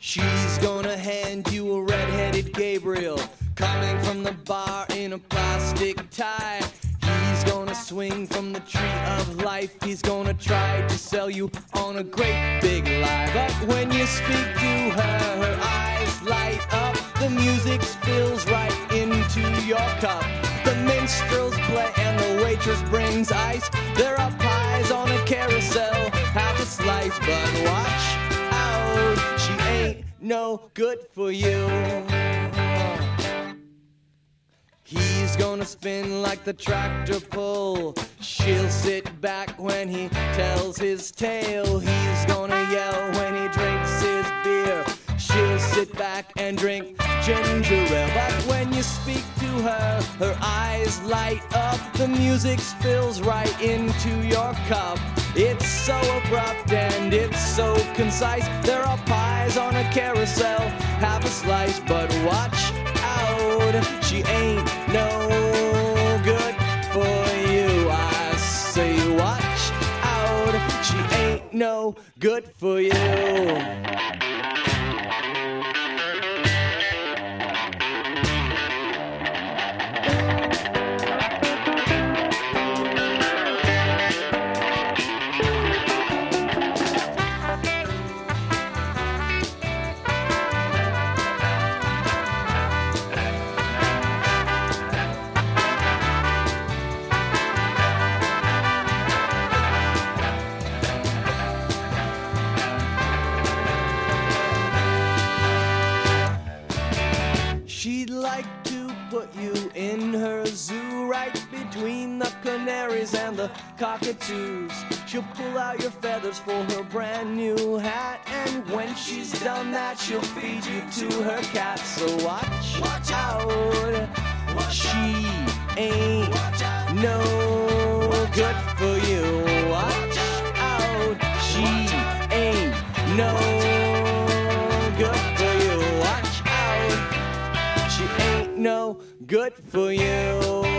She's gonna hand you a red-headed Gabriel coming from the bar in a plastic tie. He's gonna swing from the tree of life. He's gonna try to sell you on a great big lie. But when you speak to her, her eyes light up. The music spills right into your cup. The minstrels play and the waitress brings ice. There are pies on a carousel, half a slice. But watch out, she ain't no good for you. He's gonna spin like the tractor pull. She'll sit back when he tells his tale. He's gonna yell when he drinks his beer. She'll sit back and drink ginger ale. But when you speak to her, her eyes light up. The music spills right into your cup. It's so abrupt and it's so concise. There are pies on a carousel, have a slice. But watch out, she ain't no good for you. I say watch out, she ain't no good for you. She'd like to put you in her zoo, right between the canaries and the cockatoos. She'll pull out your feathers for her brand new hat, and when she's done that, she'll feed you to her cat. So watch out, she ain't no good for you. Watch out, she ain't no good for you. Watch out, she ain't no good for you.